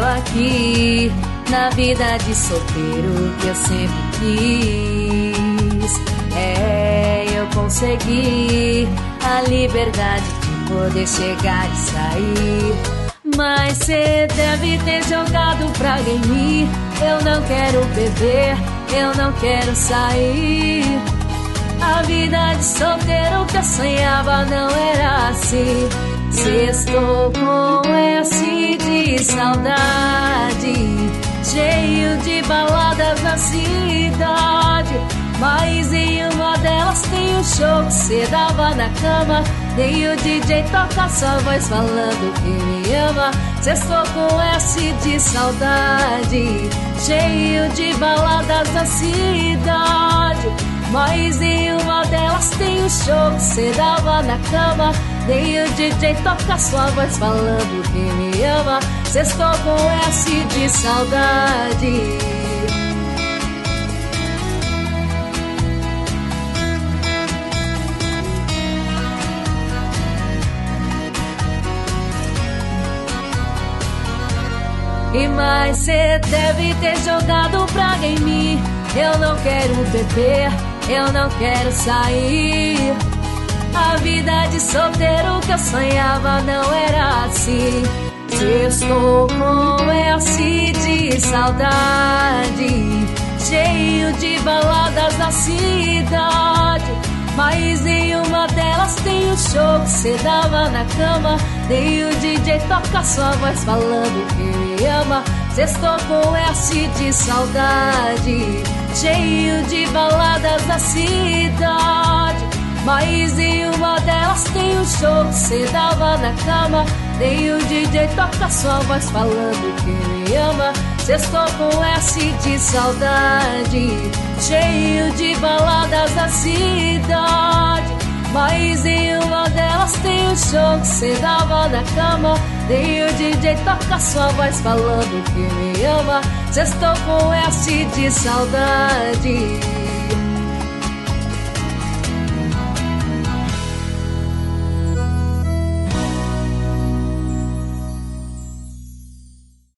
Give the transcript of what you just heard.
aqui na vida de solteiro que eu sempre quis. Eu consegui a liberdade de poder chegar e sair. Mas cê deve ter jogado pra game. Eu não quero beber, eu não quero sair. A vida de solteiro que eu sonhava não era assim. Sextou com S de saudade, cheio de baladas na cidade. Mas em uma delas tem um show que cê dava na cama. Nem o DJ toca sua voz falando que me ama. Sextou com S de saudade, cheio de baladas na cidade. Mas em uma delas tem um show que cê dava na cama. Nem o DJ toca sua voz falando que me ama. Sextou com S de saudade. E mais cê deve ter jogado pra game. Eu não quero beber, eu não quero sair. A vida de solteiro que eu sonhava não era assim. Sextou com S de saudade, cheio de baladas na cidade. Mas em uma delas tem um show que cê dava na cama. Nem o DJ toca sua voz falando que me ama. Sextou com S de saudade, cheio de baladas na cidade. Mas em uma delas tem um show que cê dava na cama. Nem o DJ toca sua voz falando que me ama. Sextou com S de saudade, cheio de baladas na cidade. Mas em uma delas tem um show que cê dava na cama. Nem o DJ toca sua voz falando que me ama. Sextou com S de saudade.